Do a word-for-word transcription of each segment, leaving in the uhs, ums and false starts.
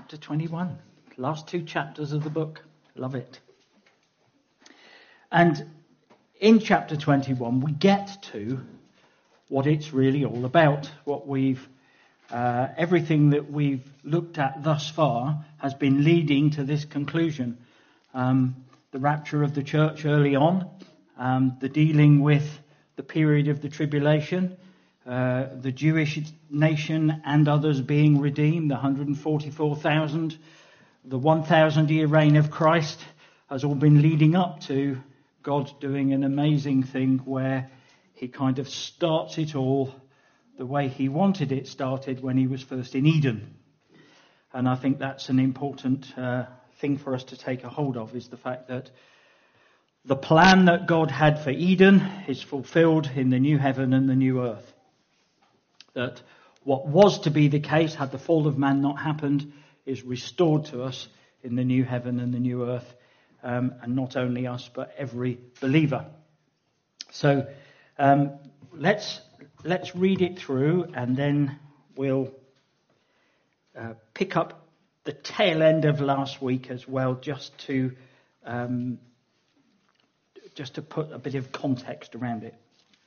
chapter twenty-one. Last two chapters of the book. Love it. And in chapter twenty-one, we get to what it's really all about. What we've, uh, everything that we've looked at thus far has been leading to this conclusion. Um, the rapture of the church early on, um, the dealing with the period of the tribulation, uh, the Jewish nation and others being redeemed, the one hundred forty-four thousand, the one thousand year reign of Christ has all been leading up to God doing an amazing thing where he kind of starts it all the way he wanted it started when he was first in Eden. And I think that's an important uh, thing for us to take a hold of, is the fact that the plan that God had for Eden is fulfilled in the new heaven and the new earth. That what was to be the case had the fall of man not happened is restored to us in the new heaven and the new earth. Um, and not only us, but every believer. So um, let's let's read it through, and then we'll uh, pick up the tail end of last week as well, just to um, just to put a bit of context around it.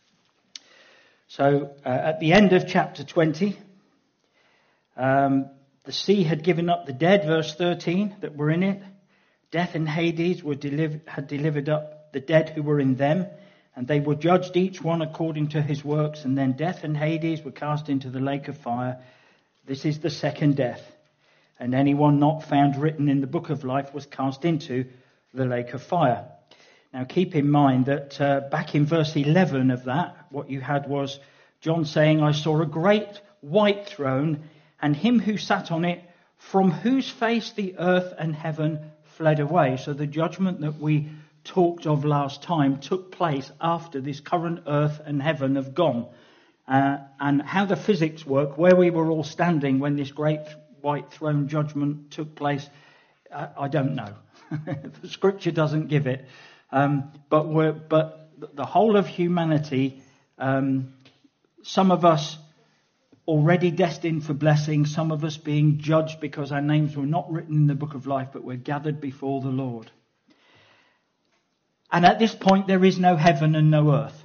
So uh, at the end of chapter twenty, um, the sea had given up the dead, verse thirteen, that were in it. Death and Hades were deliver- had delivered up the dead who were in them, and they were judged each one according to his works, and then death and Hades were cast into the lake of fire. This is the second death. And anyone not found written in the book of life was cast into the lake of fire. Now keep in mind that uh, back in verse eleven of that, what you had was John saying, I saw a great white throne, and him who sat on it, from whose face the earth and heaven fled away. So the judgment that we talked of last time took place after this current earth and heaven have gone. Uh, and how the physics work, where we were all standing when this great white throne judgment took place, I, I don't know. The scripture doesn't give it. Um, but we're, but the whole of humanity, um, some of us already destined for blessing, some of us being judged because our names were not written in the book of life, but we're gathered before the Lord. And at this point, there is no heaven and no earth.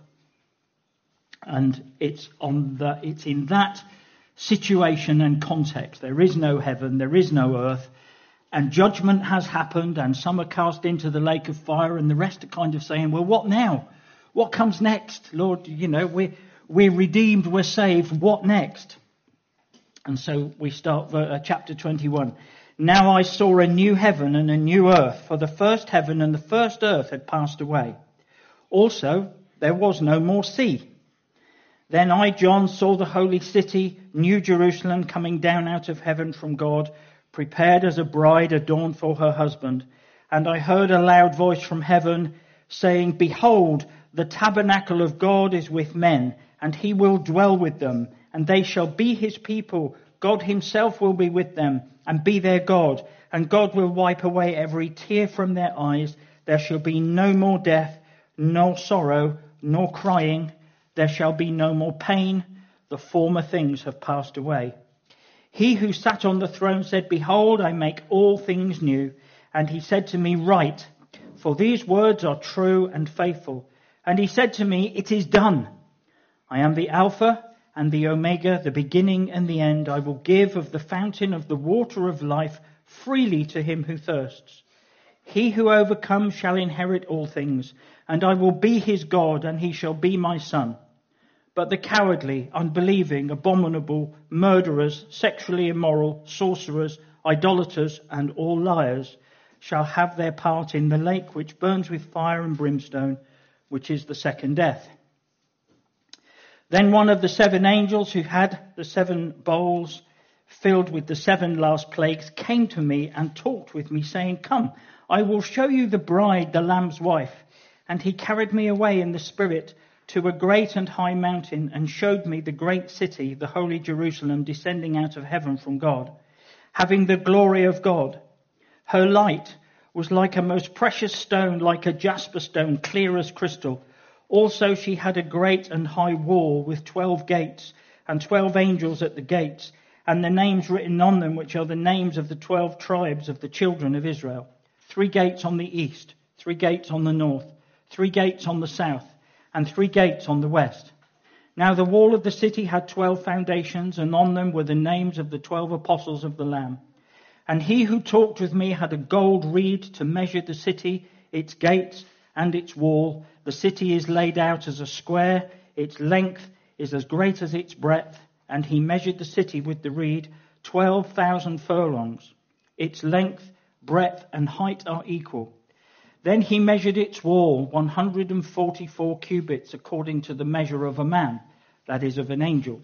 And it's on the, it's in that situation and context. There is no heaven, there is no earth, and judgment has happened, and some are cast into the lake of fire, and the rest are kind of saying, well, what now? What comes next? Lord, you know, we're, we're redeemed, we're saved, what next? And so we start uh, chapter twenty-one. Now I saw a new heaven and a new earth, for the first heaven and the first earth had passed away. Also, there was no more sea. Then I, John, saw the holy city, New Jerusalem, coming down out of heaven from God, prepared as a bride adorned for her husband. And I heard a loud voice from heaven saying, Behold, the tabernacle of God is with men, and he will dwell with them, and they shall be his people. God himself will be with them and be their God, and God will wipe away every tear from their eyes. There shall be no more death, nor sorrow, nor crying. There shall be no more pain. The former things have passed away. He who sat on the throne said, Behold, I make all things new. And he said to me, Write, for these words are true and faithful. And he said to me, It is done. I am the Alpha and the Omega, the beginning and the end. I will give of the fountain of the water of life freely to him who thirsts. He who overcomes shall inherit all things, and I will be his God, and he shall be my son. But the cowardly, unbelieving, abominable, murderers, sexually immoral, sorcerers, idolaters, and all liars shall have their part in the lake which burns with fire and brimstone, which is the second death. Then one of the seven angels who had the seven bowls filled with the seven last plagues came to me and talked with me, saying, Come, I will show you the bride, the Lamb's wife. And he carried me away in the spirit to a great and high mountain, and showed me the great city, the holy Jerusalem, descending out of heaven from God, having the glory of God. Her light was like a most precious stone, like a jasper stone, clear as crystal. Also she had a great and high wall with twelve gates, and twelve angels at the gates. and the names written on them, which are the names of the twelve tribes of the children of Israel. Three gates on the east, three gates on the north, three gates on the south, and three gates on the west. Now the wall of the city had twelve foundations, and on them were the names of the twelve apostles of the Lamb. And he who talked with me had a gold reed to measure the city, its gates, and its wall. The city is laid out as a square, its length is as great as its breadth. And he measured the city with the reed, twelve thousand furlongs. Its length, breadth, and height are equal. Then he measured its wall, one hundred forty-four cubits, according to the measure of a man, that is, of an angel.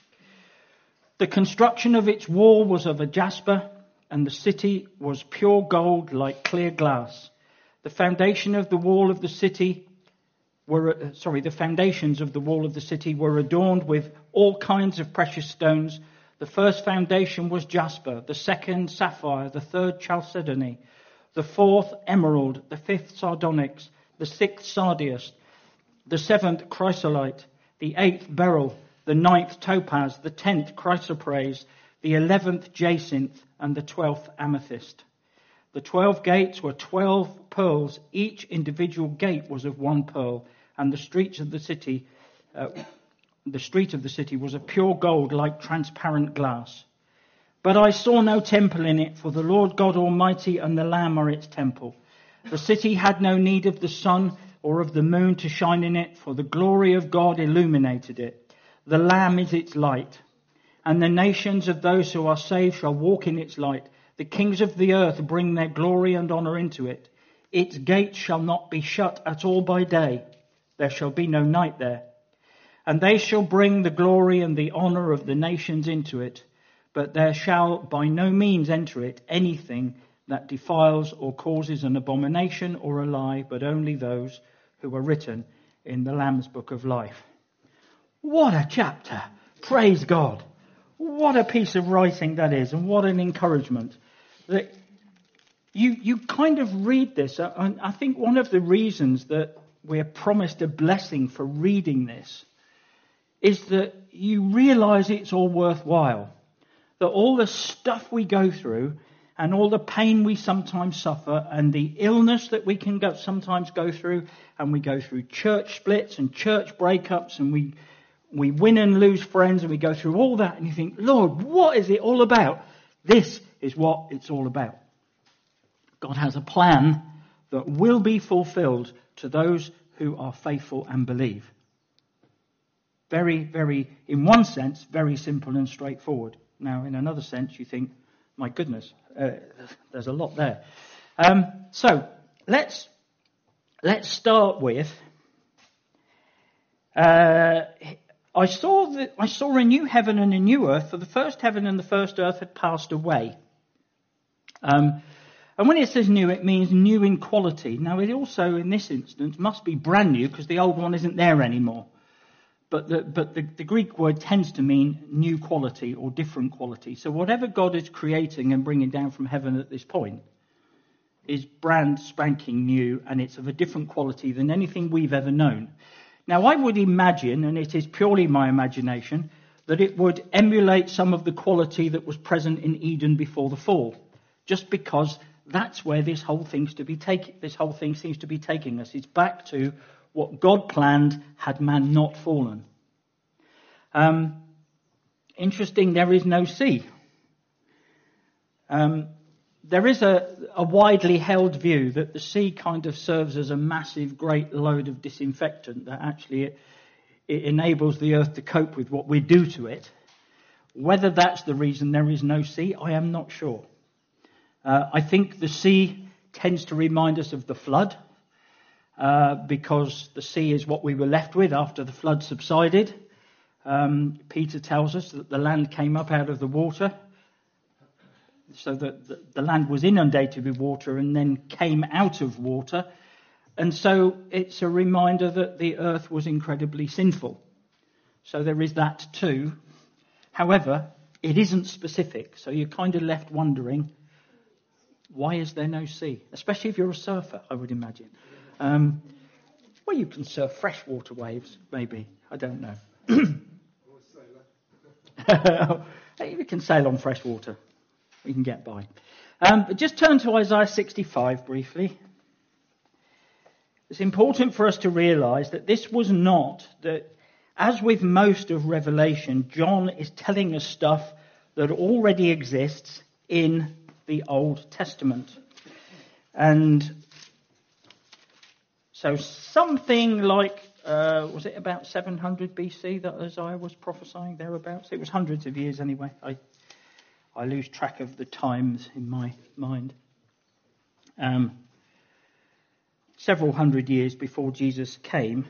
The construction of its wall was of a jasper, and the city was pure gold like clear glass. The foundation of the wall of the city were, sorry, the foundations of the wall of the city were adorned with all kinds of precious stones. The first foundation was jasper, the second sapphire, the third chalcedony, the fourth emerald, the fifth sardonyx, the sixth sardius, the seventh chrysolite, the eighth beryl, the ninth topaz, the tenth chrysoprase, the eleventh jacinth, and the twelfth amethyst. The twelve gates were twelve pearls. Each individual gate was of one pearl, and the streets of the city, uh, the street of the city was of pure gold, like transparent glass. But I saw no temple in it, for the Lord God Almighty and the Lamb are its temple. The city had no need of the sun or of the moon to shine in it, for the glory of God illuminated it. The Lamb is its light. And the nations of those who are saved shall walk in its light. The kings of the earth bring their glory and honour into it. Its gates shall not be shut at all by day. There shall be no night there. And they shall bring the glory and the honour of the nations into it. But there shall by no means enter it anything that defiles or causes an abomination or a lie, but only those who are written in the Lamb's Book of Life. What a chapter! Praise God! What a piece of writing that is, and what an encouragement. That you you kind of read this, and I think one of the reasons that we're promised a blessing for reading this is that you realise it's all worthwhile. That all the stuff we go through, and all the pain we sometimes suffer, and the illness that we can go, sometimes go through, and we go through church splits and church breakups, and we we win and lose friends, and we go through all that, and you think, Lord, what is it all about? This is what it's all about. God has a plan that will be fulfilled to those who are faithful and believe. Very, very, in one sense, very simple and straightforward. Now, in another sense, you think, my goodness, uh, there's a lot there. Um, so, let's let's start with. Uh, I saw that I saw a new heaven and a new earth, for the first heaven and the first earth had passed away. Um, and when it says new, it means new in quality. Now, it also, in this instance, must be brand new because the old one isn't there anymore. But the, but the, the Greek word tends to mean new quality or different quality. So whatever God is creating and bringing down from heaven at this point is brand spanking new, and it's of a different quality than anything we've ever known. Now, I would imagine, and it is purely my imagination, that it would emulate some of the quality that was present in Eden before the fall, just because that's where this whole thing's to be taking. This whole thing seems to be taking us. It's back to what God planned had man not fallen. Um, interesting, there is no sea. Um, there is a, a widely held view that the sea kind of serves as a massive, great load of disinfectant, that actually it, it enables the earth to cope with what we do to it. Whether that's the reason there is no sea, I am not sure. Uh, I think the sea tends to remind us of the flood, uh, because the sea is what we were left with after the flood subsided. Um, Peter tells us that the land came up out of the water, so that the, the land was inundated with water and then came out of water. And so it's a reminder that the earth was incredibly sinful. So there is that too. However, it isn't specific, so you're kind of left wondering, why is there no sea? Especially if you're a surfer, I would imagine. Um, well, you can surf freshwater waves, maybe. I don't know. Hey, we can sail on fresh water. We can get by. Um, but just turn to Isaiah sixty-five briefly. It's important for us to realise that this was not, that as with most of Revelation, John is telling us stuff that already exists in the Old Testament. And so something like, uh, was it about seven hundred B C that Isaiah was prophesying thereabouts? It was hundreds of years anyway. I I lose track of the times in my mind. Um, several hundred years before Jesus came,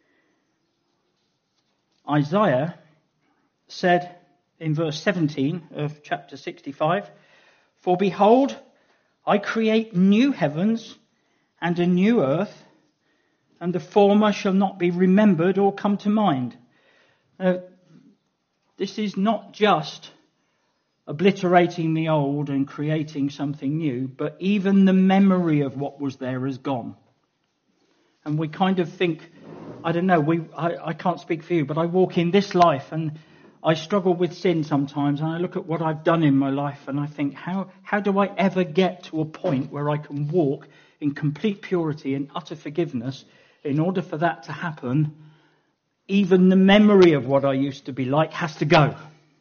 Isaiah said in verse seventeen of chapter sixty-five, "For behold, I create new heavens and a new earth, and the former shall not be remembered or come to mind." Uh, this is not just obliterating the old and creating something new, but even the memory of what was there is gone. And we kind of think, I don't know, we I, I can't speak for you, but I walk in this life and I struggle with sin sometimes, and I look at what I've done in my life and I think, how how do I ever get to a point where I can walk in complete purity and utter forgiveness? In order for that to happen, even the memory of what I used to be like has to go.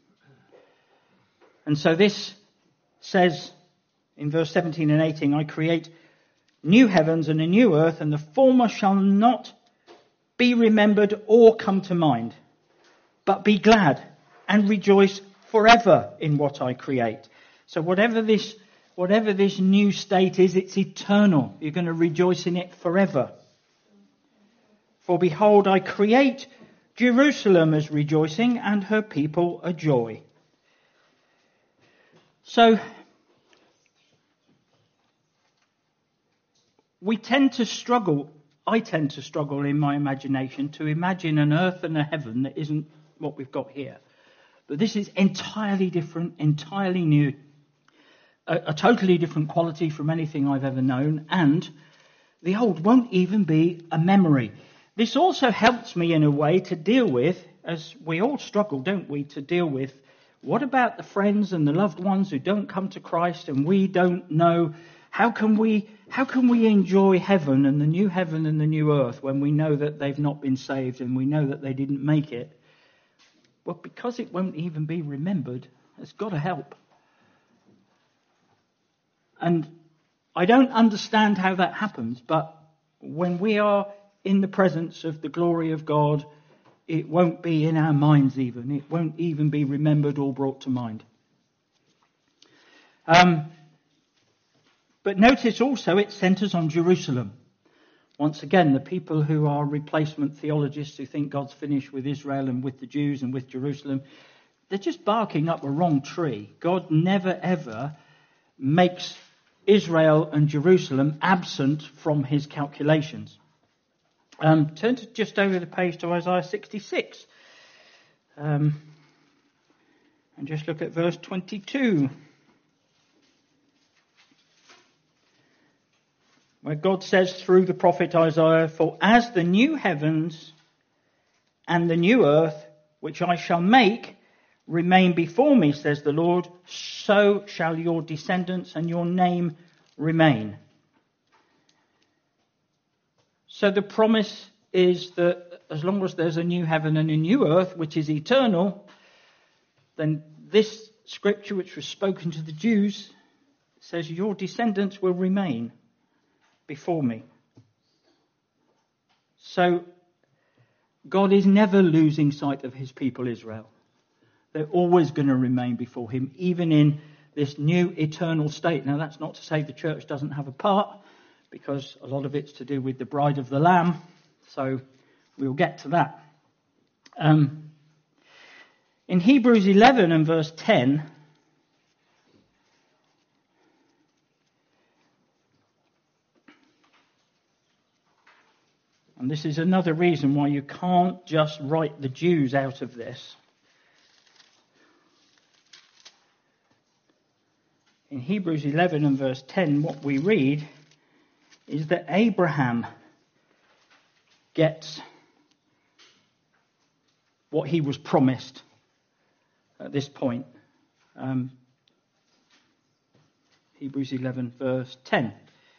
And so this says in verse seventeen and eighteen, "I create new heavens and a new earth, and the former shall not be remembered or come to mind. But be glad and rejoice forever in what I create." So whatever this, whatever this new state is, it's eternal. You're going to rejoice in it forever. "For behold, I create Jerusalem as rejoicing, and her people a joy." So we tend to struggle, I tend to struggle in my imagination to imagine an earth and a heaven that isn't what we've got here. But this is entirely different, entirely new, a, a totally different quality from anything I've ever known, and the old won't even be a memory. This also helps me in a way to deal with, as we all struggle, don't we, to deal with, what about the friends and the loved ones who don't come to Christ and we don't know? How can we how can we enjoy heaven and the new heaven and the new earth when we know that they've not been saved and we know that they didn't make it? Well, because it won't even be remembered, it's got to help. And I don't understand how that happens, but when we are in the presence of the glory of God, it won't be in our minds even. It won't even be remembered or brought to mind. Um, but notice also it centres on Jerusalem. Once again, the people who are replacement theologists who think God's finished with Israel and with the Jews and with Jerusalem, they're just barking up a wrong tree. God never ever makes Israel and Jerusalem absent from his calculations. Um, turn to just over the page to Isaiah sixty-six. Um, and just look at verse twenty-two. Where God says through the prophet Isaiah, "For as the new heavens and the new earth, which I shall make, remain before me, says the Lord, so shall your descendants and your name remain." So the promise is that as long as there's a new heaven and a new earth, which is eternal, then this scripture, which was spoken to the Jews, says your descendants will remain before me. So God is never losing sight of his people Israel. They're always going to remain before him, even in this new eternal state. Now, that's not to say the church doesn't have a part, because a lot of it's to do with the bride of the Lamb. So we'll get to that. Um, in Hebrews eleven and verse ten, and this is another reason why you can't just write the Jews out of this. In Hebrews eleven and verse ten, what we read is that Abraham gets what he was promised at this point. Um, Hebrews eleven, verse ten.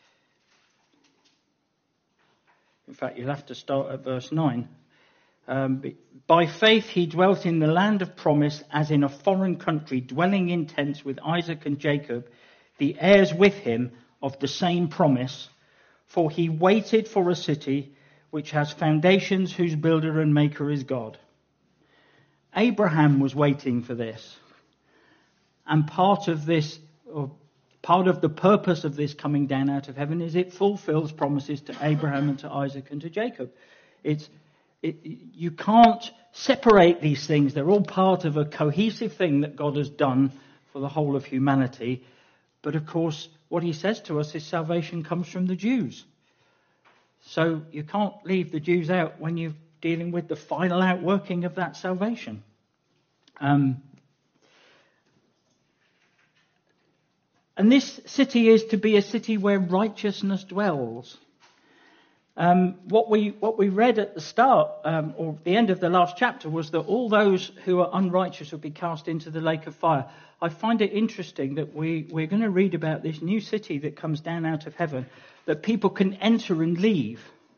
In fact, you'll have to start at verse nine. Um, By faith he dwelt in the land of promise as in a foreign country, dwelling in tents with Isaac and Jacob, the heirs with him of the same promise. For he waited for a city which has foundations, whose builder and maker is God. Abraham was waiting for this. And part of this, or part of the purpose of this coming down out of heaven, is it fulfills promises to Abraham and to Isaac and to Jacob. It's It, you can't separate these things. They're all part of a cohesive thing that God has done for the whole of humanity. But of course, what he says to us is salvation comes from the Jews. So you can't leave the Jews out when you're dealing with the final outworking of that salvation. Um, and this city is to be a city where righteousness dwells. Um, what we what we read at the start, um, or the end of the last chapter, was that all those who are unrighteous will be cast into the lake of fire. I find it interesting that we, we're going to read about this new city that comes down out of heaven, that people can enter and leave.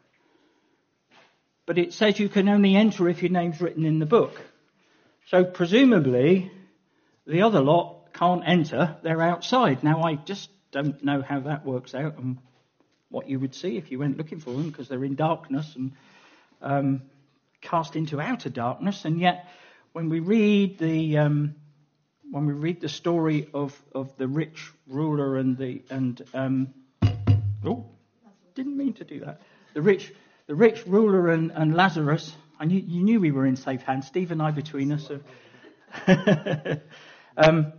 But it says you can only enter if your name's written in the book. So presumably, the other lot can't enter, they're outside. Now, I just don't know how that works out and what you would see if you went looking for them, because they're in darkness and um, cast into outer darkness. And yet, when we read the um, when we read the story of, of the rich ruler and the and um, oh, didn't mean to do that. The rich the rich ruler and, and Lazarus. I knew you knew we were in safe hands. Steve and I between us. So. um,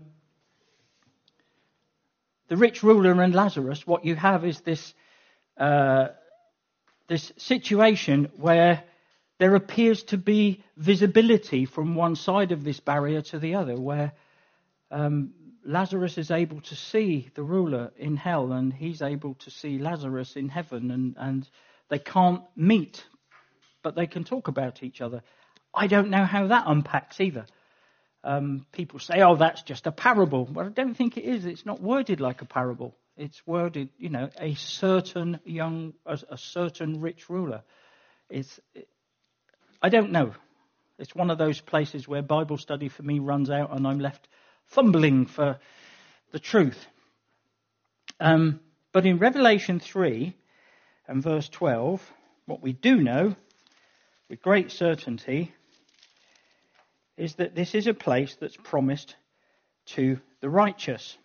the rich ruler and Lazarus. What you have is this. Uh, this situation where there appears to be visibility from one side of this barrier to the other, where um, Lazarus is able to see the ruler in hell and he's able to see Lazarus in heaven, and, and they can't meet, but they can talk about each other. I don't know how that unpacks either. Um, people say, oh, that's just a parable. Well, I don't think it is. It's not worded like a parable. It's worded, you know, a certain young, a, a certain rich ruler. It's, it, I don't know. It's one of those places where Bible study for me runs out and I'm left fumbling for the truth. Um, but in Revelation three and verse twelve, what we do know with great certainty is that this is a place that's promised to the righteous.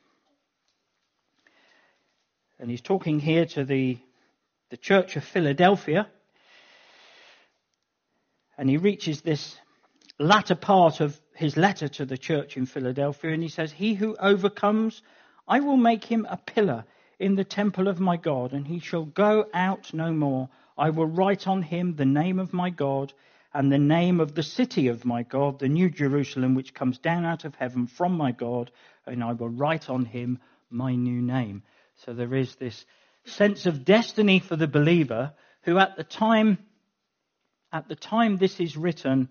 And he's talking here to the, the church of Philadelphia. And he reaches this latter part of his letter to the church in Philadelphia, and he says, he who overcomes, I will make him a pillar in the temple of my God, and he shall go out no more. I will write on him the name of my God and the name of the city of my God, the new Jerusalem, which comes down out of heaven from my God, and I will write on him my new name. So there is this sense of destiny for the believer who at the time, at the time this is written,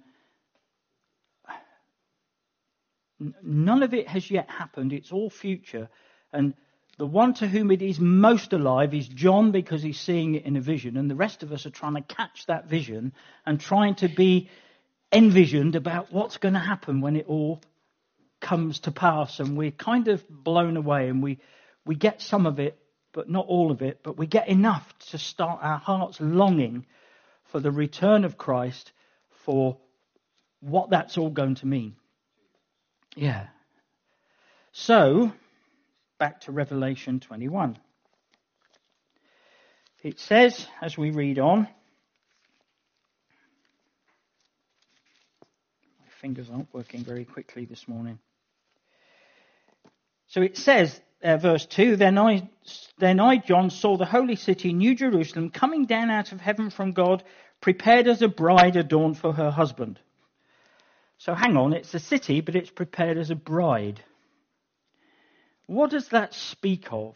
none of it has yet happened. It's all future. And the one to whom it is most alive is John, because he's seeing it in a vision. And the rest of us are trying to catch that vision and trying to be envisioned about what's going to happen when it all comes to pass. And we're kind of blown away, and we, we get some of it, but not all of it. But we get enough to start our hearts longing for the return of Christ, for what that's all going to mean. Yeah. So, back to Revelation twenty-one. It says, as we read on, my fingers aren't working very quickly this morning. So it says, uh, verse two, then I, then I, John, saw the holy city, New Jerusalem, coming down out of heaven from God, prepared as a bride adorned for her husband. So hang on, it's a city, but it's prepared as a bride. What does that speak of?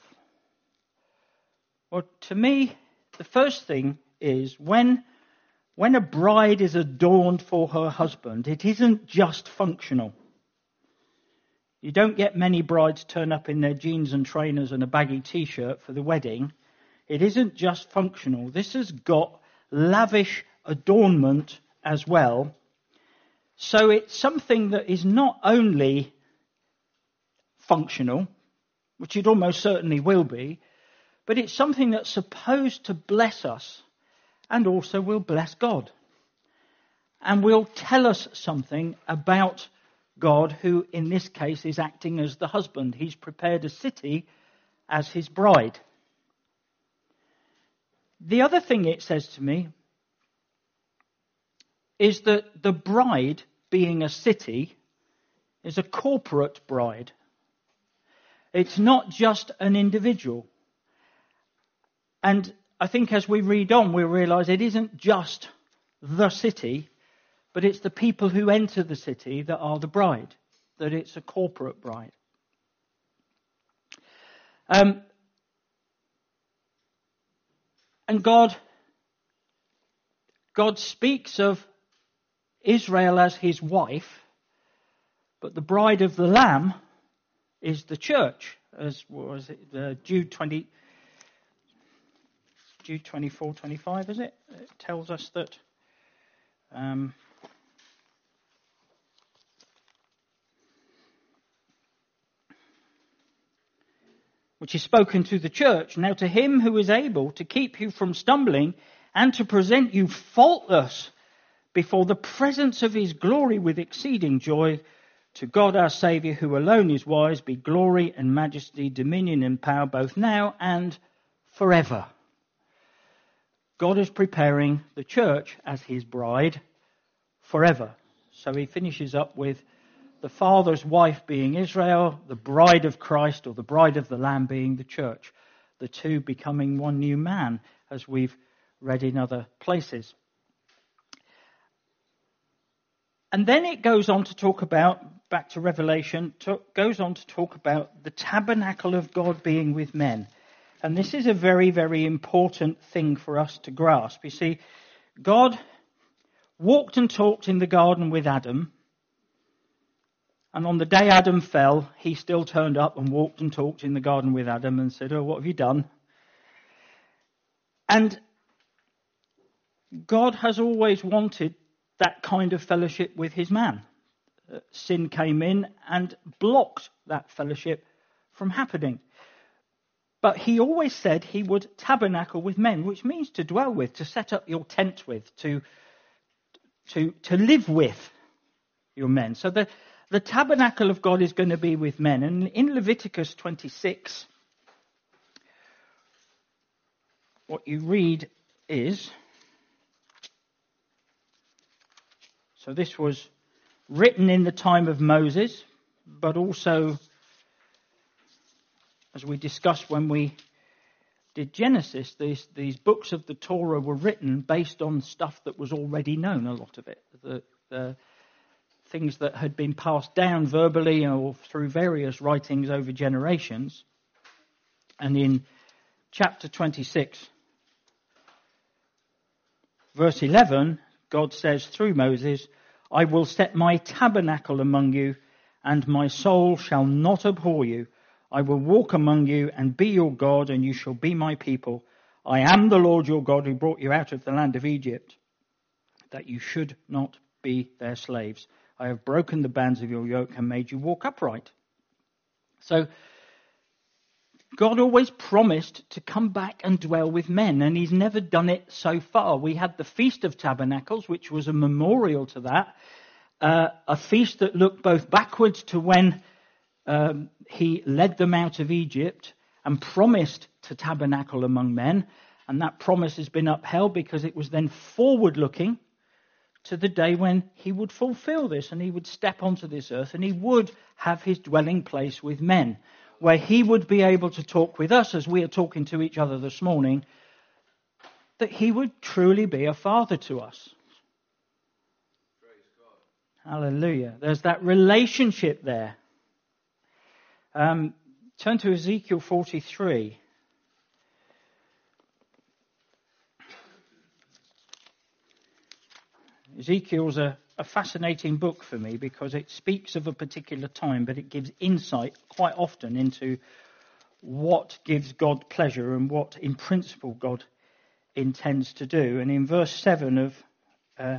Well, to me, the first thing is when, when a bride is adorned for her husband, it isn't just functional. You don't get many brides turn up in their jeans and trainers and a baggy t-shirt for the wedding. It isn't just functional. This has got lavish adornment as well. So it's something that is not only functional, which it almost certainly will be, but it's something that's supposed to bless us and also will bless God. And will tell us something about God, who in this case is acting as the husband. He's prepared a city as his bride. The other thing it says to me is that the bride, being a city, is a corporate bride. It's not just an individual. And I think as we read on, we realise it isn't just the city, but it's the people who enter the city that are the bride, that it's a corporate bride. Um, and God, God speaks of Israel as his wife, but the bride of the Lamb is the church, as what was it, uh, Jude twenty, Jude twenty-four, twenty-five, is it? It tells us that. Um, which is spoken to the church. Now to him who is able to keep you from stumbling and to present you faultless before the presence of his glory with exceeding joy, to God our Saviour, who alone is wise, be glory and majesty, dominion and power, both now and forever. God is preparing the church as his bride forever. So he finishes up with the Father's wife being Israel, the bride of Christ or the bride of the Lamb being the church. The two becoming one new man, as we've read in other places. And then it goes on to talk about, back to Revelation, to, goes on to talk about the tabernacle of God being with men. And this is a very, very important thing for us to grasp. You see, God walked and talked in the garden with Adam. And on the day Adam fell, he still turned up and walked and talked in the garden with Adam and said, "Oh, what have you done?" And God has always wanted that kind of fellowship with his man. Uh, sin came in and blocked that fellowship from happening. But he always said he would tabernacle with men, which means to dwell with, to set up your tent with, to, to, to live with your men. So the, the tabernacle of God is going to be with men. And in Leviticus twenty-six, what you read is, so this was written in the time of Moses, but also, as we discussed when we did Genesis, these, these books of the Torah were written based on stuff that was already known, a lot of it. The, the things that had been passed down verbally or through various writings over generations. And in chapter twenty-six, verse eleven, God says through Moses, "I will set my tabernacle among you, and my soul shall not abhor you. I will walk among you and be your God, and you shall be my people. I am the Lord your God who brought you out of the land of Egypt, that you should not be their slaves. I have broken the bands of your yoke and made you walk upright." So God always promised to come back and dwell with men, and he's never done it so far. We had the Feast of Tabernacles, which was a memorial to that, uh, a feast that looked both backwards to when um, he led them out of Egypt and promised to tabernacle among men, and that promise has been upheld because it was then forward-looking to the day when he would fulfill this and he would step onto this earth and he would have his dwelling place with men, where he would be able to talk with us as we are talking to each other this morning, that he would truly be a father to us. Praise God. Hallelujah. There's that relationship there. Um, turn to Ezekiel forty-three. Ezekiel's a a fascinating book for me because it speaks of a particular time, but it gives insight quite often into what gives God pleasure and what, in principle, God intends to do. And in verse seven of uh,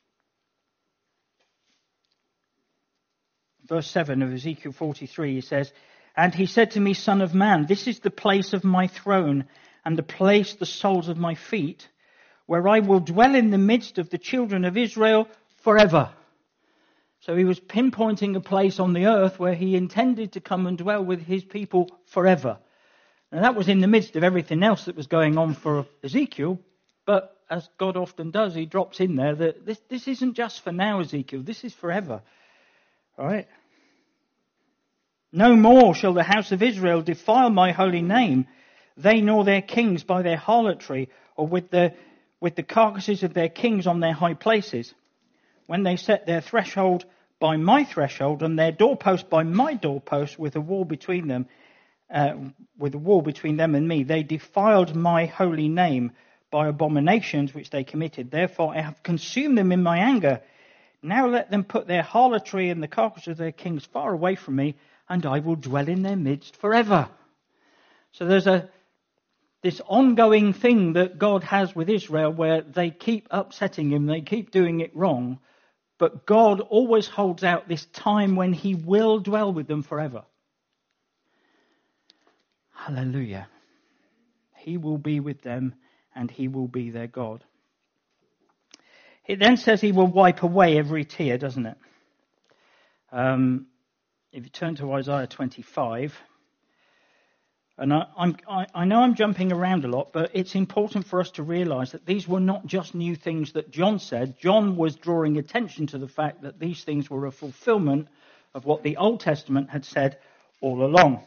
verse seven of Ezekiel forty-three, he says, "And he said to me, Son of man, this is the place of my throne and the place the soles of my feet, where I will dwell in the midst of the children of Israel forever." So he was pinpointing a place on the earth where he intended to come and dwell with his people forever. And that was in the midst of everything else that was going on for Ezekiel. But as God often does, he drops in there that this, this isn't just for now, Ezekiel. This is forever. All right? "No more shall the house of Israel defile my holy name, they nor their kings by their harlotry, or with the with the carcasses of their kings on their high places. When they set their threshold by my threshold, and their doorpost by my doorpost, with a wall between them, uh, with a wall between them and me, they defiled my holy name by abominations which they committed. Therefore I have consumed them in my anger. Now let them put their harlotry and the carcass of their kings far away from me, and I will dwell in their midst forever." So there's a this ongoing thing that God has with Israel where they keep upsetting him, they keep doing it wrong, but God always holds out this time when he will dwell with them forever. Hallelujah. He will be with them and he will be their God. It then says he will wipe away every tear, doesn't it? Um, if you turn to Isaiah twenty-five, and I, I'm, I, I know I'm jumping around a lot, but it's important for us to realise that these were not just new things that John said. John was drawing attention to the fact that these things were a fulfilment of what the Old Testament had said all along.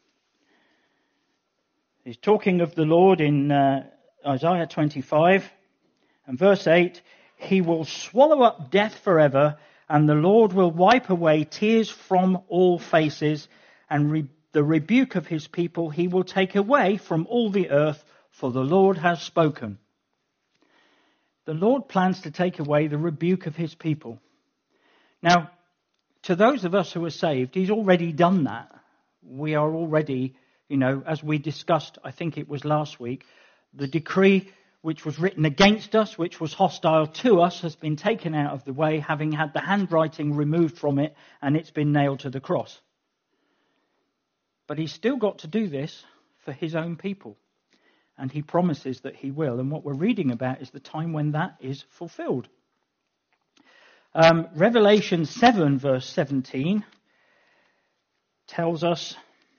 He's talking of the Lord in uh, Isaiah twenty-five, and verse eight, "He will swallow up death forever, and the Lord will wipe away tears from all faces, and re- the rebuke of his people he will take away from all the earth, for the Lord has spoken." The Lord plans to take away the rebuke of his people. Now, to those of us who are saved, he's already done that. We are already, you know, as we discussed, I think it was last week, the decree which was written against us, which was hostile to us, has been taken out of the way, having had the handwriting removed from it, and it's been nailed to the cross. But he's still got to do this for his own people. And he promises that he will. And what we're reading about is the time when that is fulfilled. Um, Revelation seven, verse seventeen, tells us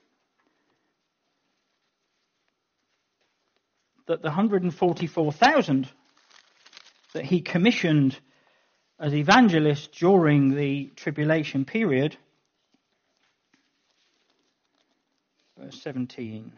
that the one hundred forty-four thousand that he commissioned as evangelists during the tribulation period, verse seventeen,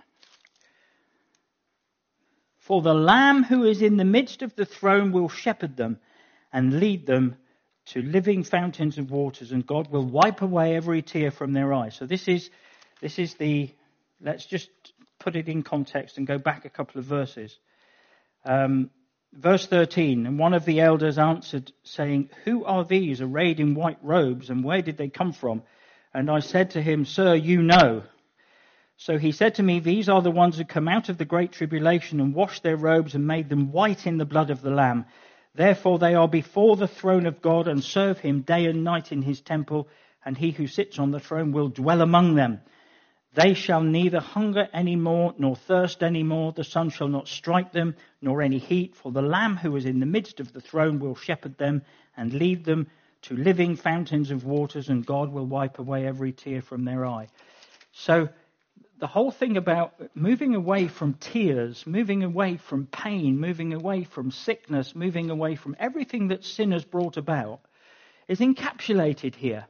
"For the Lamb who is in the midst of the throne will shepherd them and lead them to living fountains of waters, and God will wipe away every tear from their eyes." So this is this is the, let's just put it in context and go back a couple of verses. Um, verse thirteen, "And one of the elders answered, saying, 'Who are these arrayed in white robes, and where did they come from?' And I said to him, 'Sir, you know.' So he said to me, 'These are the ones who come out of the great tribulation and washed their robes and made them white in the blood of the Lamb. Therefore they are before the throne of God and serve him day and night in his temple, and he who sits on the throne will dwell among them. They shall neither hunger any more nor thirst any more. The sun shall not strike them, nor any heat, for the Lamb who is in the midst of the throne will shepherd them and lead them to living fountains of waters, and God will wipe away every tear from their eye.'" So the whole thing about moving away from tears, moving away from pain, moving away from sickness, moving away from everything that sin has brought about is encapsulated here.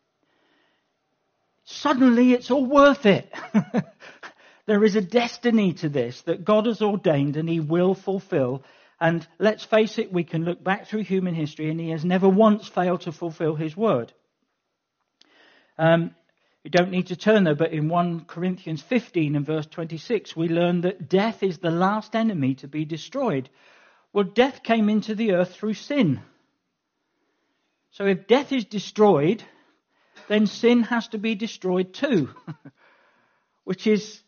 Suddenly it's all worth it. There is a destiny to this that God has ordained and he will fulfill. And let's face it, we can look back through human history and he has never once failed to fulfill his word. Um, You don't need to turn there, but in First Corinthians fifteen and verse twenty-six, we learn that death is the last enemy to be destroyed. Well, death came into the earth through sin. So if death is destroyed, then sin has to be destroyed too. Which is,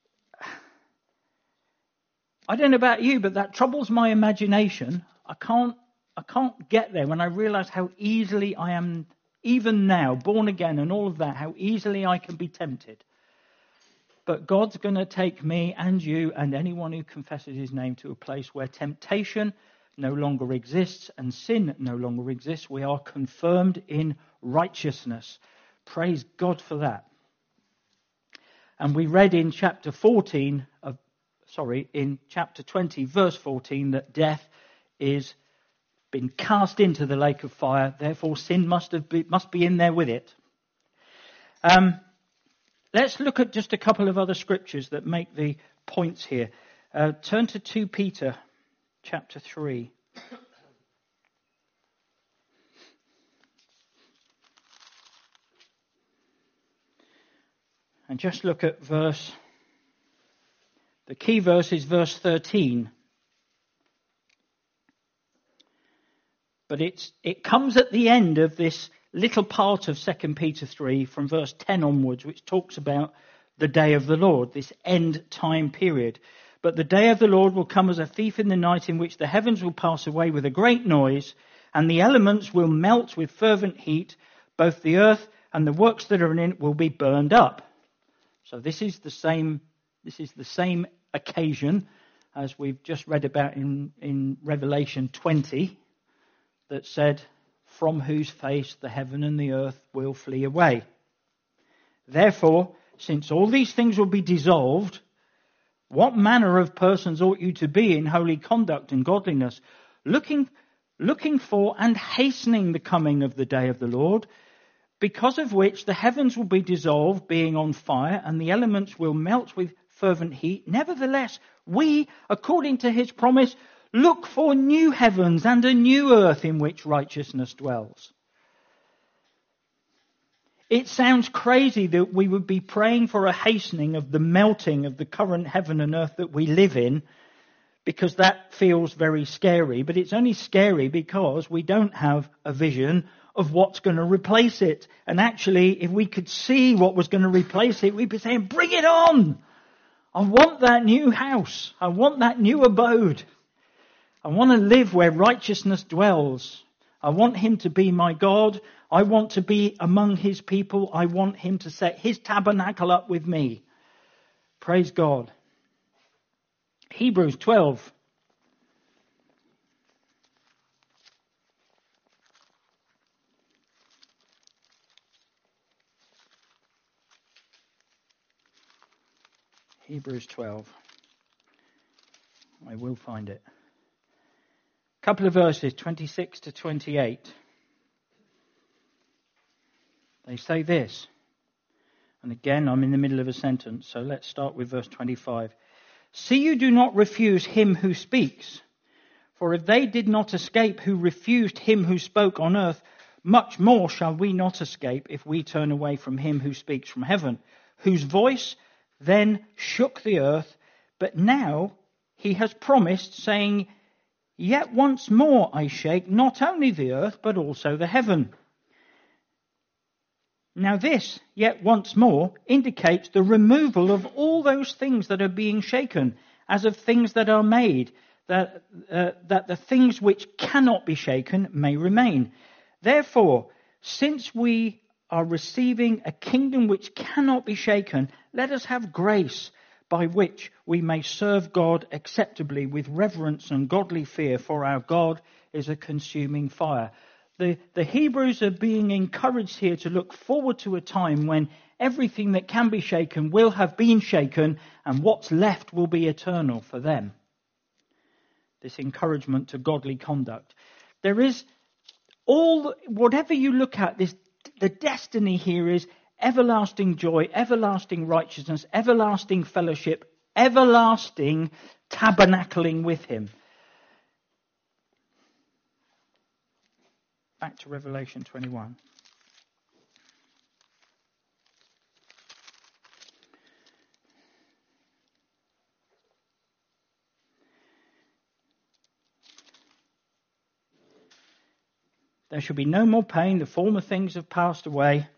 I don't know about you, but that troubles my imagination. I can't, I can't get there when I realize how easily I am, even now, born again and all of that, how easily I can be tempted. But God's going to take me and you and anyone who confesses his name to a place where temptation no longer exists and sin no longer exists. We are confirmed in righteousness. Praise God for that. And we read in chapter fourteen of, sorry, in chapter twenty, verse fourteen, that death is been cast into the lake of fire. Therefore, sin must have be, must be in there with it. Um, let's look at just a couple of other scriptures that make the points here. Uh, turn to Second Peter chapter three. And just look at verse, the key verse is verse thirteen. But it's, it comes at the end of this little part of Second Peter three from verse ten onwards, which talks about the day of the Lord, this end time period. But the day of the Lord will come as a thief in the night, in which the heavens will pass away with a great noise, and the elements will melt with fervent heat. Both the earth and the works that are in it will be burned up. So this is the same, this is the same occasion as we've just read about in, in Revelation twenty, that said, from whose face the heaven and the earth will flee away. Therefore, since all these things will be dissolved, what manner of persons ought you to be in holy conduct and godliness, looking, looking for and hastening the coming of the day of the Lord, because of which the heavens will be dissolved, being on fire, and the elements will melt with fervent heat. Nevertheless, we, according to his promise, look for new heavens and a new earth in which righteousness dwells. It sounds crazy that we would be praying for a hastening of the melting of the current heaven and earth that we live in, because that feels very scary. But it's only scary because we don't have a vision of what's going to replace it. And actually, if we could see what was going to replace it, we'd be saying, bring it on! I want that new house. I want that new abode. I want to live where righteousness dwells. I want him to be my God. I want to be among his people. I want him to set his tabernacle up with me. Praise God. Hebrews twelve. Hebrews twelve. I will find it. Couple of verses, twenty-six to twenty-eight. They say this. And again, I'm in the middle of a sentence, so let's start with verse twenty-five. See you do not refuse him who speaks. For if they did not escape who refused him who spoke on earth, much more shall we not escape if we turn away from him who speaks from heaven, whose voice then shook the earth, but now he has promised, saying, yet once more I shake not only the earth, but also the heaven. Now this, yet once more, indicates the removal of all those things that are being shaken, as of things that are made, that, uh, that the things which cannot be shaken may remain. Therefore, since we are receiving a kingdom which cannot be shaken, let us have grace by which we may serve God acceptably with reverence and godly fear, for our God is a consuming fire. The, the Hebrews are being encouraged here to look forward to a time when everything that can be shaken will have been shaken, and what's left will be eternal for them. This encouragement to godly conduct. There is all, whatever you look at, this, the destiny here is everlasting joy, everlasting righteousness, everlasting fellowship, everlasting tabernacling with him. Back to Revelation twenty-one. There shall be no more pain. The former things have passed away.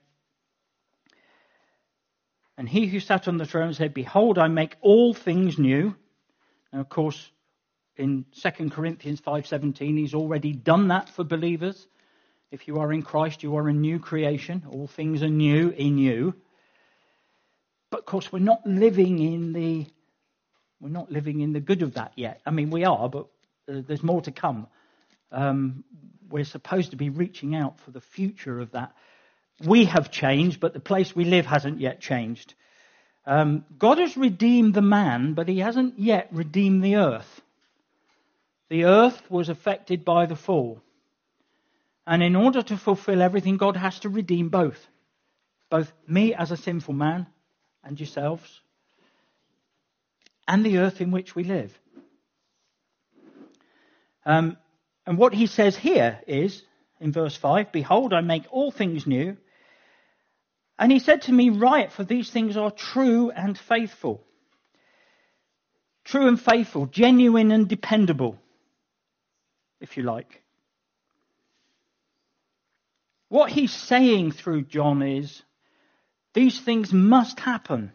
And he who sat on the throne said, behold, I make all things new. Now, of course, in Second Corinthians five seventeen, he's already done that for believers. If you are in Christ, you are a new creation. All things are new in you. But of course, we're not living in the we're not living in the good of that yet. I mean, we are, but uh, there's more to come. Um, we're supposed to be reaching out for the future of that. We have changed, but the place we live hasn't yet changed. Um, God has redeemed the man, but he hasn't yet redeemed the earth. The earth was affected by the fall. And in order to fulfill everything, God has to redeem both. Both me as a sinful man and yourselves, and the earth in which we live. Um, and what he says here is, in verse five, behold, I make all things new. And he said to me, write, for these things are true and faithful. True and faithful, genuine and dependable, if you like. What he's saying through John is, these things must happen.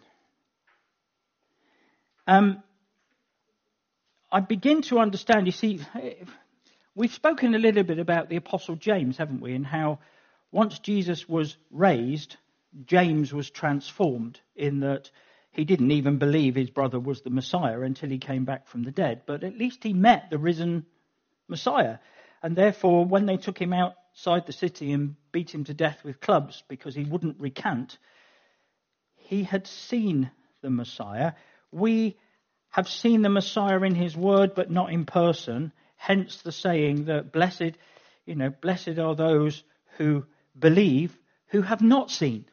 Um, I begin to understand, you see, we've spoken a little bit about the Apostle James, haven't we? And how once Jesus was raised, James was transformed in that he didn't even believe his brother was the Messiah until he came back from the dead. But at least he met the risen Messiah. And therefore, when they took him outside the city and beat him to death with clubs because he wouldn't recant, he had seen the Messiah. We have seen the Messiah in his word, but not in person. Hence the saying that blessed, you know, blessed are those who believe, who have not seen.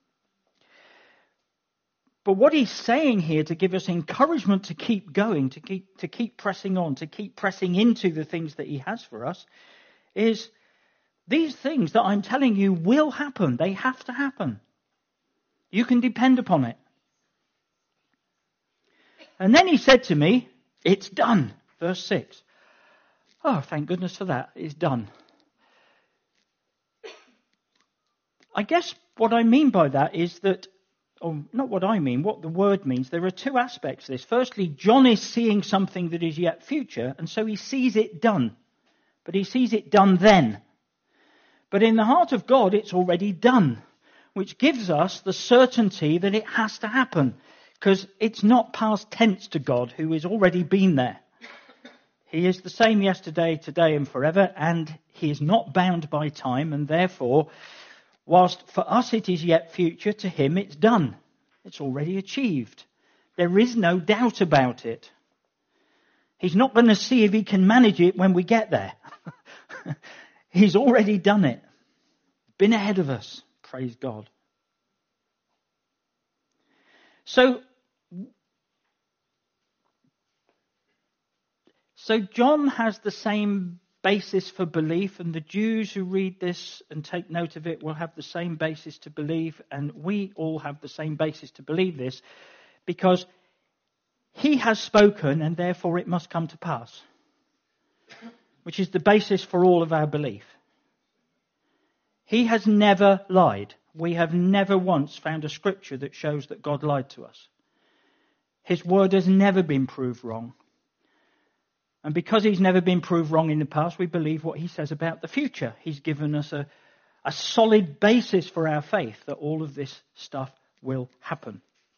But what he's saying here to give us encouragement to keep going, to keep to keep pressing on, to keep pressing into the things that he has for us, is these things that I'm telling you will happen. They have to happen. You can depend upon it. And then he said to me, it's done. Verse six. Oh, thank goodness for that. It's done. I guess what I mean by that is that, or not what I mean, what the word means. There are two aspects to this. Firstly, John is seeing something that is yet future, and so he sees it done. But he sees it done then. But in the heart of God, it's already done, which gives us the certainty that it has to happen, because it's not past tense to God, who has already been there. He is the same yesterday, today, and forever, and he is not bound by time, and therefore, whilst for us it is yet future, to him it's done. It's already achieved. There is no doubt about it. He's not going to see if he can manage it when we get there. He's already done it. Been ahead of us. Praise God. So, so John has the same basis for belief, and the Jews who read this and take note of it will have the same basis to believe, and we all have the same basis to believe this, because he has spoken and therefore it must come to pass, which is the basis for all of our belief. He has never lied. We have never once found a scripture that shows that God lied to us. His word has never been proved wrong. And because he's never been proved wrong in the past, we believe what he says about the future. He's given us a, a solid basis for our faith that all of this stuff will happen.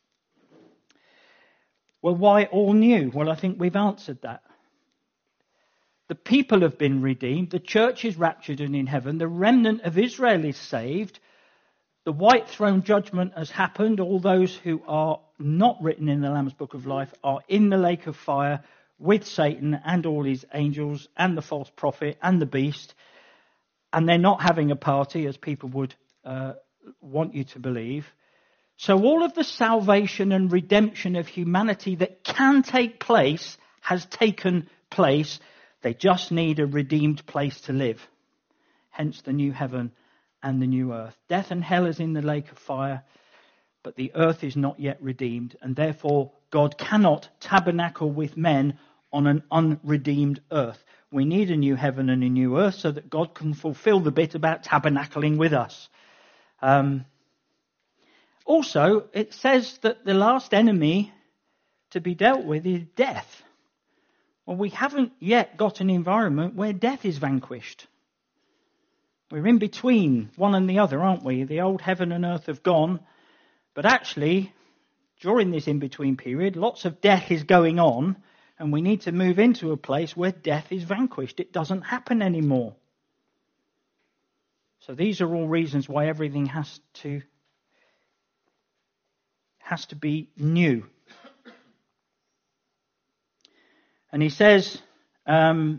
Well, why all new? Well, I think we've answered that. The people have been redeemed. The church is raptured and in heaven. The remnant of Israel is saved. The white throne judgment has happened. All those who are not written in the Lamb's Book of Life are in the lake of fire with Satan and all his angels and the false prophet and the beast. And they're not having a party, as people would uh, want you to believe. So all of the salvation and redemption of humanity that can take place has taken place. They just need a redeemed place to live. Hence the new heaven and the new earth. Death and hell is in the lake of fire, but the earth is not yet redeemed, and therefore God cannot tabernacle with men on an unredeemed earth. We need a new heaven and a new earth so that God can fulfill the bit about tabernacling with us. Um, also, it says that the last enemy to be dealt with is death. Well, we haven't yet got an environment where death is vanquished. We're in between one and the other, aren't we? The old heaven and earth have gone. But actually, during this in-between period, lots of death is going on. And we need to move into a place where death is vanquished. It doesn't happen anymore. So these are all reasons why everything has to, has to be new. And he says, um,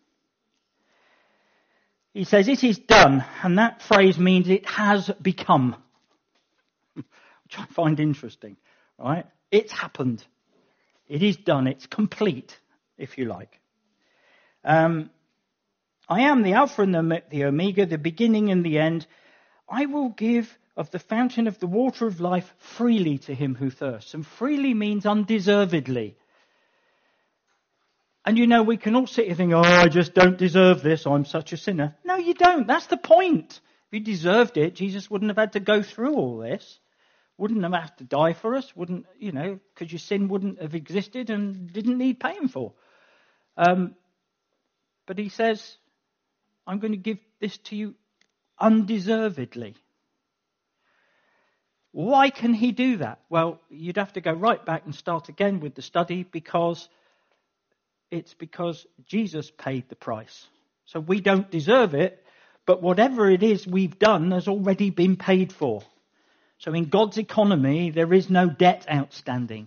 he says, it is done. And that phrase means it has become. Which I find interesting, right? It's happened. It is done. It's complete, if you like. Um, I am the Alpha and the, the Omega, the beginning and the end. I will give of the fountain of the water of life freely to him who thirsts. And freely means undeservedly. And you know, we can all sit here thinking, oh, I just don't deserve this. I'm such a sinner. No, you don't. That's the point. If you deserved it, Jesus wouldn't have had to go through all this. Wouldn't have had to die for us. Wouldn't, you know, because your sin wouldn't have existed and didn't need paying for. Um, but he says, I'm going to give this to you undeservedly. Why can he do that? Well, you'd have to go right back and start again with the study, because it's because Jesus paid the price. So we don't deserve it, but whatever it is we've done has already been paid for. So in God's economy, there is no debt outstanding.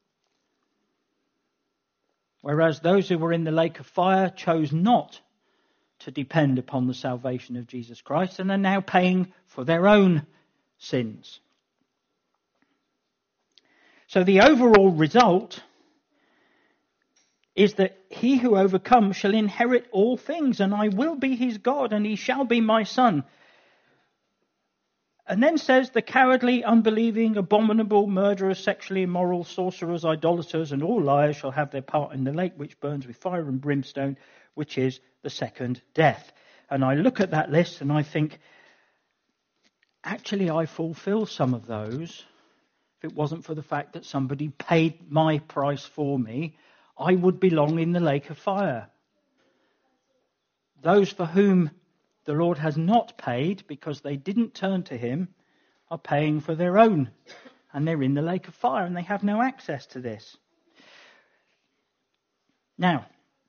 Whereas those who were in the lake of fire chose not to depend upon the salvation of Jesus Christ and are now paying for their own sins. So the overall result is that he who overcomes shall inherit all things, and I will be his God, and he shall be my son. And then says, the cowardly, unbelieving, abominable, murderers, sexually immoral, sorcerers, idolaters, and all liars shall have their part in the lake which burns with fire and brimstone, which is the second death. And I look at that list and I think, actually I fulfill some of those. If it wasn't for the fact that somebody paid my price for me, I would belong in the lake of fire. Those for whom the Lord has not paid because they didn't turn to him are paying for their own. And they're in the lake of fire and they have no access to this. Now,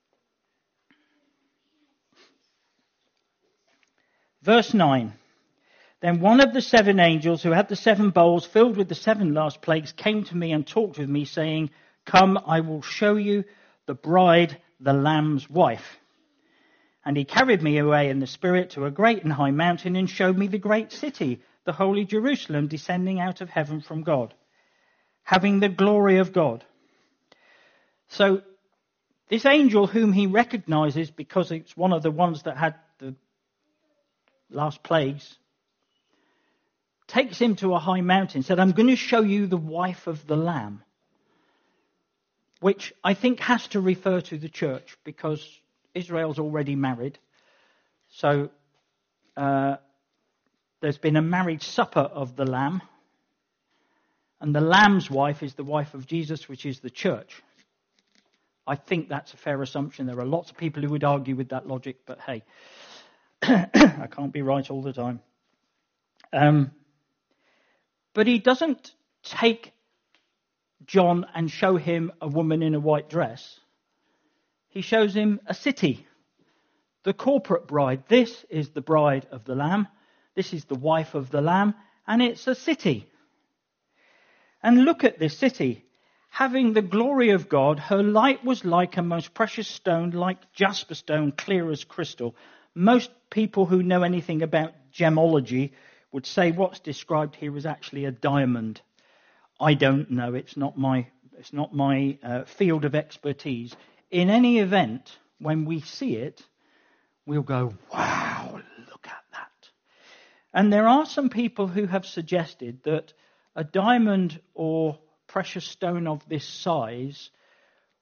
verse nine. Then one of the seven angels who had the seven bowls filled with the seven last plagues came to me and talked with me, saying, come, I will show you the bride, the Lamb's wife. And he carried me away in the Spirit to a great and high mountain and showed me the great city, the holy Jerusalem, descending out of heaven from God, having the glory of God. So this angel, whom he recognizes because it's one of the ones that had the last plagues, takes him to a high mountain, said, I'm going to show you the wife of the Lamb, which I think has to refer to the church because Israel's already married. So uh, there's been a marriage supper of the Lamb, and the Lamb's wife is the wife of Jesus, which is the church. I think that's a fair assumption. There are lots of people who would argue with that logic, but hey, I can't be right all the time. Um, but he doesn't take John and show him a woman in a white dress. He shows him a city, the corporate bride. This is the bride of the Lamb. This is the wife of the Lamb, and it's a city. And look at this city. Having the glory of God, her light was like a most precious stone, like jasper stone, clear as crystal. Most people who know anything about gemology would say what's described here is actually a diamond. I don't know. It's not my it's not my uh, field of expertise. In any event, when we see it, we'll go, wow, look at that. And there are some people who have suggested that a diamond or precious stone of this size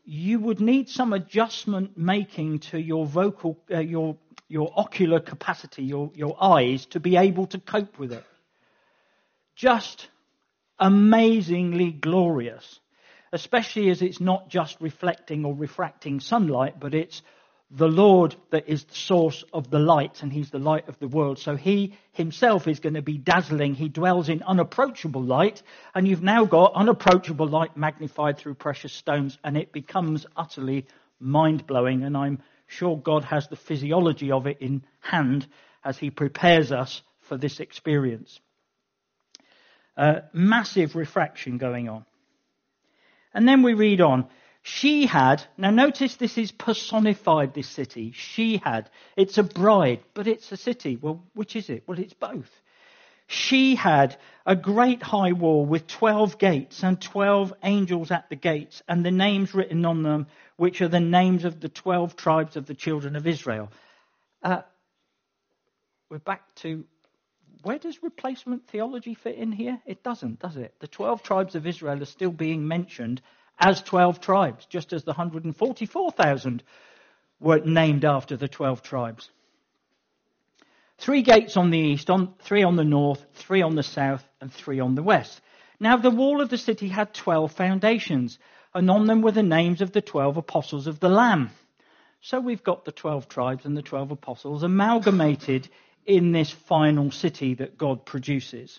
you would need some adjustment making to your vocal, uh, your your ocular capacity, your, your eyes, to be able to cope with it. Just amazingly glorious, especially as it's not just reflecting or refracting sunlight, but it's the Lord that is the source of the light, and he's the light of the world. So he himself is going to be dazzling. He dwells in unapproachable light, and you've now got unapproachable light magnified through precious stones, and it becomes utterly mind-blowing. And I'm sure God has the physiology of it in hand as he prepares us for this experience. Uh, massive refraction going on. And then we read on. She had, now notice this is personified, this city. She had. It's a bride, but it's a city. Well, which is it? Well, it's both. She had a great high wall with twelve gates and twelve angels at the gates, and the names written on them, which are the names of the twelve tribes of the children of Israel. Uh, we're back to, where does replacement theology fit in here? It doesn't, does it? The twelve tribes of Israel are still being mentioned as twelve tribes, just as the one hundred forty-four thousand were named after the twelve tribes. Three gates on the east, on, three on the north, three on the south, and three on the west. Now the wall of the city had twelve foundations, and on them were the names of the twelve apostles of the Lamb. So we've got the twelve tribes and the twelve apostles amalgamated in this final city that God produces.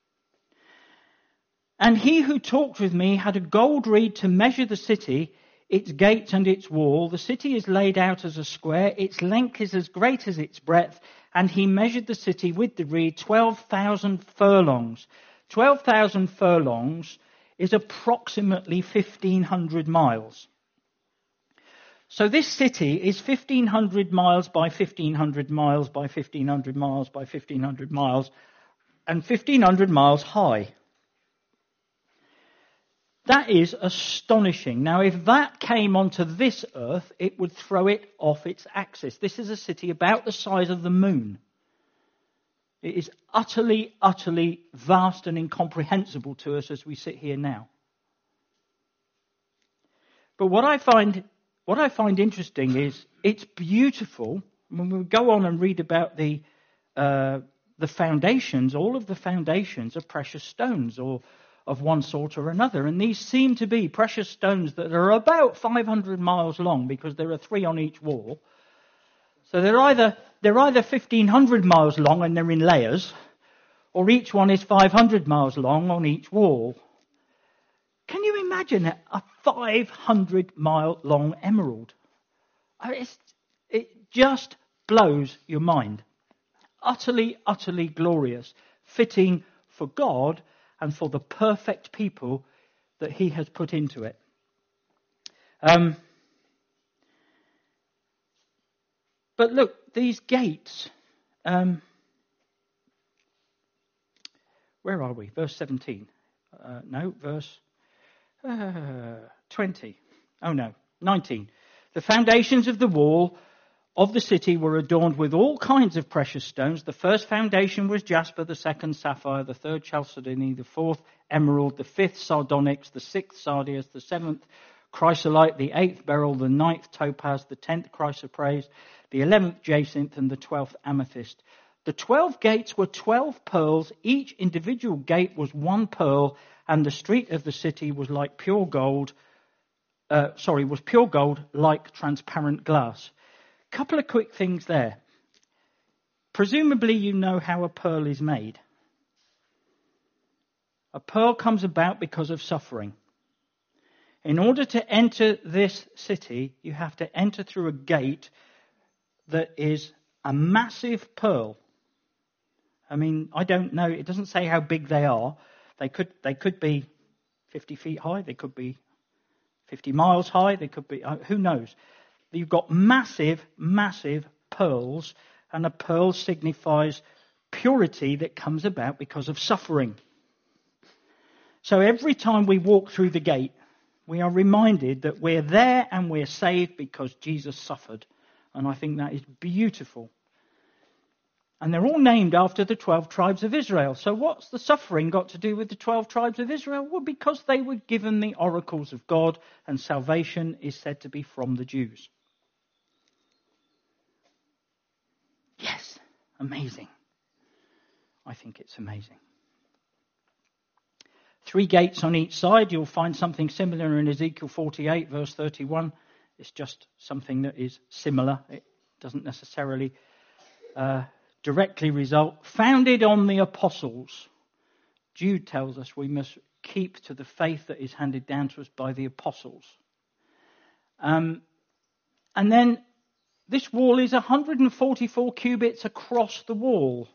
And he who talked with me had a gold reed to measure the city, its gates and its wall. The city is laid out as a square. Its length is as great as its breadth. And he measured the city with the reed twelve thousand furlongs. twelve thousand furlongs is approximately fifteen hundred miles. So this city is fifteen hundred miles by fifteen hundred miles by fifteen hundred miles by fifteen hundred miles and fifteen hundred miles high. That is astonishing. Now, if that came onto this earth, it would throw it off its axis. This is a city about the size of the moon. It is utterly, utterly vast and incomprehensible to us as we sit here now. But what I find, what I find interesting is it's beautiful. When we go on and read about the uh, the foundations, all of the foundations are precious stones, or of one sort or another. And these seem to be precious stones that are about five hundred miles long, because there are three on each wall. So they're either they're either fifteen hundred miles long and they're in layers, or each one is five hundred miles long on each wall. Can you imagine a five hundred mile long emerald? It's, it just blows your mind. Utterly, utterly glorious, fitting for God and for the perfect people that he has put into it. Um, but look, these gates, um, where are we? Verse seventeen. Uh, no, verse uh, twenty. Oh no, nineteen. The foundations of the wall of the city were adorned with all kinds of precious stones. The first foundation was jasper, the second sapphire, the third chalcedony, the fourth emerald, the fifth sardonyx, the sixth sardius, the seventh chrysolite, the eighth beryl, the ninth topaz, the tenth chrysoprase, the eleventh jacinth, and the twelfth amethyst. The twelve gates were twelve pearls. Each individual gate was one pearl, and the street of the city was like pure gold. Uh, sorry, was pure gold like transparent glass. Couple of quick things there. Presumably you know how a pearl is made. A pearl comes about because of suffering. In order to enter this city, you have to enter through a gate that is a massive pearl. I mean, I don't know. It doesn't say how big they are. They could they could be fifty feet high. They could be fifty miles high. They could be, uh, who knows? You've got massive, massive pearls, and a pearl signifies purity that comes about because of suffering. So every time we walk through the gate, we are reminded that we're there and we're saved because Jesus suffered. And I think that is beautiful. And they're all named after the twelve tribes of Israel. So what's the suffering got to do with the twelve tribes of Israel? Well, because they were given the oracles of God, and salvation is said to be from the Jews. Yes, amazing. I think it's amazing. Three gates on each side. You'll find something similar in Ezekiel forty-eight, verse thirty-one. It's just something that is similar. It doesn't necessarily uh, directly result. Founded on the apostles. Jude tells us we must keep to the faith that is handed down to us by the apostles. Um, and then this wall is one hundred forty-four cubits across the wall.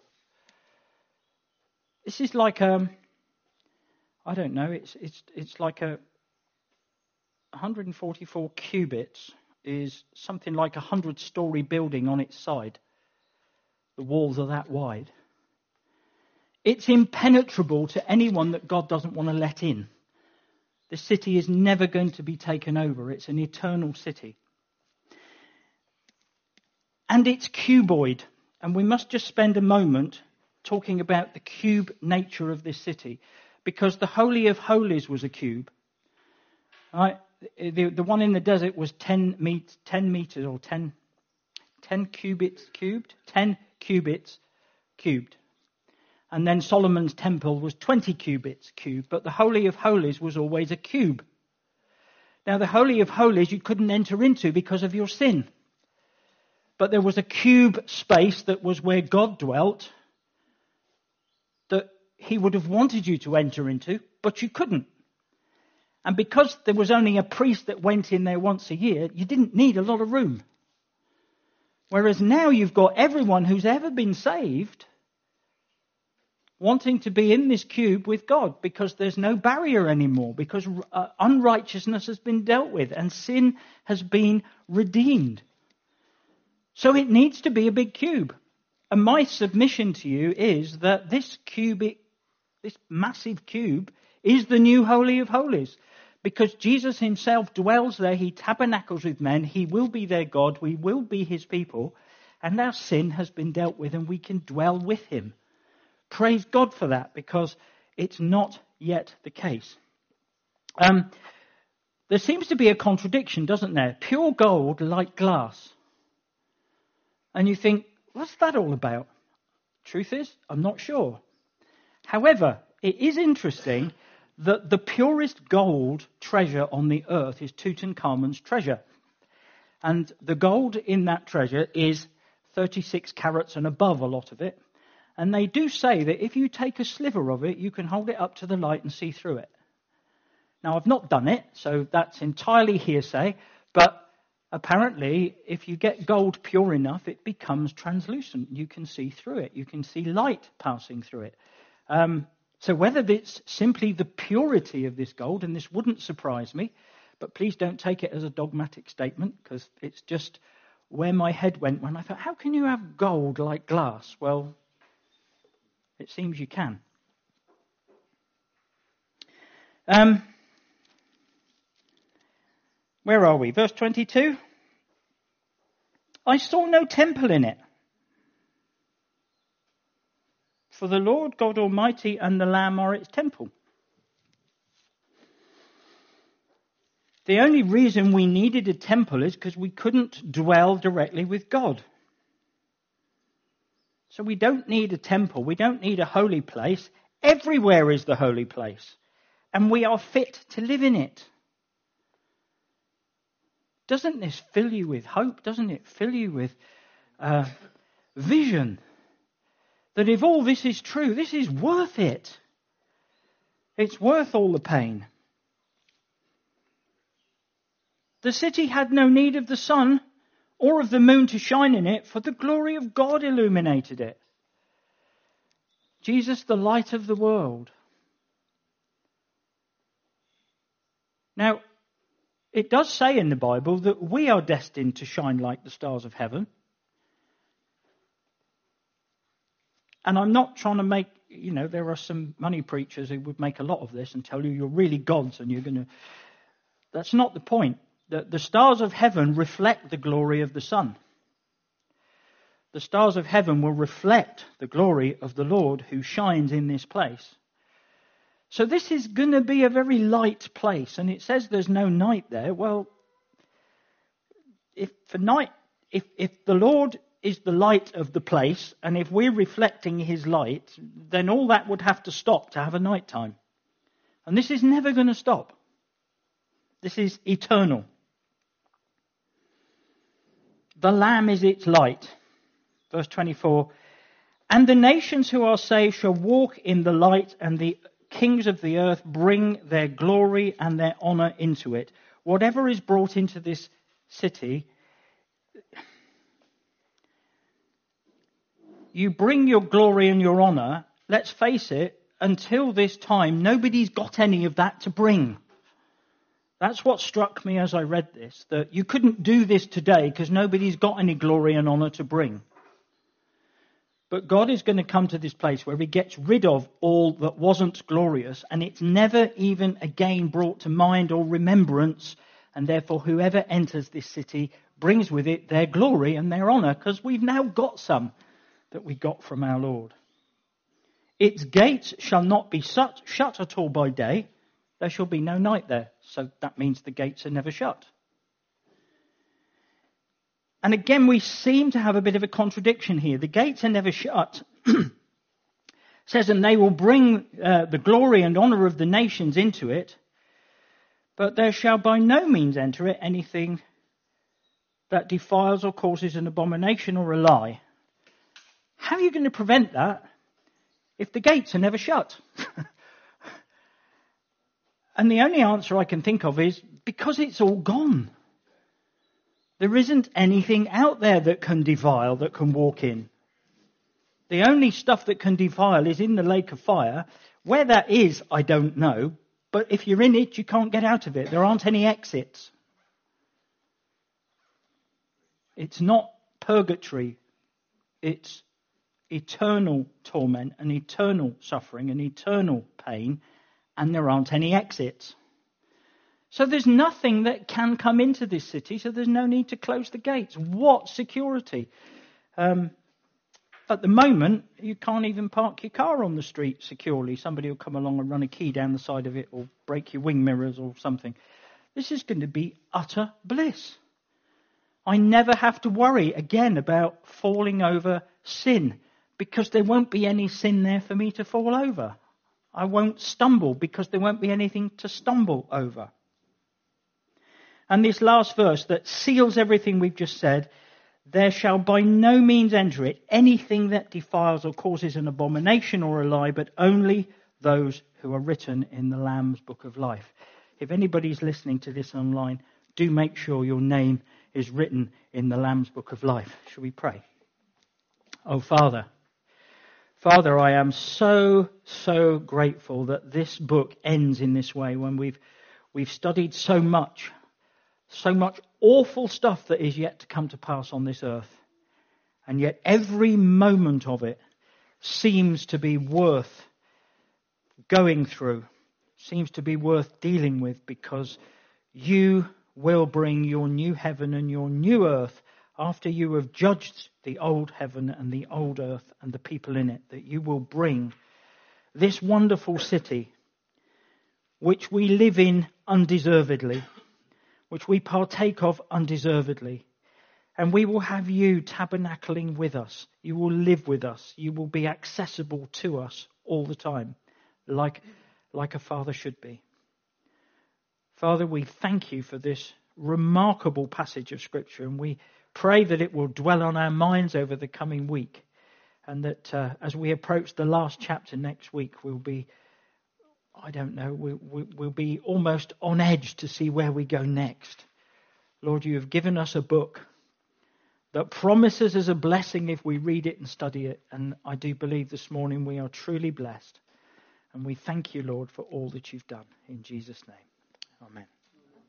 This is like a, I don't know, it's it's it's like a one hundred forty-four cubits is something like a hundred-story building on its side. The walls are that wide. It's impenetrable to anyone that God doesn't want to let in. The city is never going to be taken over. It's an eternal city. And it's cuboid. And we must just spend a moment talking about the cube nature of this city. Because the Holy of Holies was a cube. Right? The, the one in the desert was ten, met, ten meters or ten, ten cubits cubed. ten cubits cubed. And then Solomon's temple was twenty cubits cubed. But the Holy of Holies was always a cube. Now the Holy of Holies you couldn't enter into because of your sin. But there was a cube space that was where God dwelt that he would have wanted you to enter into, but you couldn't. And because there was only a priest that went in there once a year, you didn't need a lot of room. Whereas now you've got everyone who's ever been saved wanting to be in this cube with God because there's no barrier anymore, because uh, unrighteousness has been dealt with and sin has been redeemed. So it needs to be a big cube. And my submission to you is that this cubic, this massive cube is the new Holy of Holies. Because Jesus himself dwells there, he tabernacles with men, he will be their God, we will be his people, and our sin has been dealt with and we can dwell with him. Praise God for that, because it's not yet the case. Um, there seems to be a contradiction, doesn't there? Pure gold like glass. And you think, what's that all about? Truth is, I'm not sure. However, it is interesting that the purest gold treasure on the earth is Tutankhamun's treasure. And the gold in that treasure is thirty-six carats and above, a lot of it. And they do say that if you take a sliver of it, you can hold it up to the light and see through it. Now, I've not done it, so that's entirely hearsay. But apparently, if you get gold pure enough, it becomes translucent. You can see through it. You can see light passing through it. Um, So whether it's simply the purity of this gold, and this wouldn't surprise me, but please don't take it as a dogmatic statement, because it's just where my head went when I thought, how can you have gold like glass? Well, it seems you can. Um, where are we? Verse twenty-two. I saw no temple in it. For the Lord God Almighty and the Lamb are its temple. The only reason we needed a temple is because we couldn't dwell directly with God. So we don't need a temple. We don't need a holy place. Everywhere is the holy place. And we are fit to live in it. Doesn't this fill you with hope? Doesn't it fill you with uh, vision? That if all this is true, this is worth it. It's worth all the pain. The city had no need of the sun or of the moon to shine in it, for the glory of God illuminated it. Jesus, the light of the world. Now, it does say in the Bible that we are destined to shine like the stars of heaven. And I'm not trying to make, you know, there are some money preachers who would make a lot of this and tell you you're really gods and you're going to... That's not the point. The, the stars of heaven reflect the glory of the sun. The stars of heaven will reflect the glory of the Lord who shines in this place. So this is going to be a very light place. And it says there's no night there. Well, if for night, if, if the Lord is the light of the place, and if we're reflecting his light, then all that would have to stop to have a night time. And this is never going to stop. This is eternal. The Lamb is its light. Verse twenty-four. And the nations who are saved shall walk in the light, and the kings of the earth bring their glory and their honor into it. Whatever is brought into this city, you bring your glory and your honor. Let's face it, until this time, nobody's got any of that to bring. That's what struck me as I read this, that you couldn't do this today because nobody's got any glory and honor to bring. But God is going to come to this place where he gets rid of all that wasn't glorious, and it's never even again brought to mind or remembrance, and therefore whoever enters this city brings with it their glory and their honor, because we've now got some that we got from our Lord. Its gates shall not be shut, shut at all by day. There shall be no night there. So that means the gates are never shut. And again, we seem to have a bit of a contradiction here. The gates are never shut. It says, and they will bring uh, the glory and honor of the nations into it, but there shall by no means enter it anything that defiles or causes an abomination or a lie. How are you going to prevent that if the gates are never shut? And the only answer I can think of is because it's all gone. There isn't anything out there that can defile, that can walk in. The only stuff that can defile is in the lake of fire. Where that is, I don't know. But if you're in it, you can't get out of it. There aren't any exits. It's not purgatory. It's eternal torment and eternal suffering and eternal pain. And there aren't any exits. So there's nothing that can come into this city, so there's no need to close the gates. What security? Um, at the moment, you can't even park your car on the street securely. Somebody will come along and run a key down the side of it or break your wing mirrors or something. This is going to be utter bliss. I never have to worry again about falling over sin because there won't be any sin there for me to fall over. I won't stumble because there won't be anything to stumble over. And this last verse that seals everything we've just said, there shall by no means enter it anything that defiles or causes an abomination or a lie, but only those who are written in the Lamb's book of life. If anybody's listening to this online, do make sure your name is written in the Lamb's book of life. Shall we pray? Oh, Father, Father, I am so, so grateful that this book ends in this way when we've we've studied so much. So much awful stuff that is yet to come to pass on this earth. And yet every moment of it seems to be worth going through, seems to be worth dealing with, because you will bring your new heaven and your new earth after you have judged the old heaven and the old earth and the people in it, that you will bring this wonderful city, which we live in undeservedly, which we partake of undeservedly. And we will have you tabernacling with us. You will live with us. You will be accessible to us all the time, like, like a father should be. Father, we thank you for this remarkable passage of Scripture, and we pray that it will dwell on our minds over the coming week, and that uh, as we approach the last chapter next week, we'll be I don't know, we, we, we'll be almost on edge to see where we go next. Lord, you have given us a book that promises us a blessing if we read it and study it. And I do believe this morning we are truly blessed. And we thank you, Lord, for all that you've done. In Jesus' name, amen.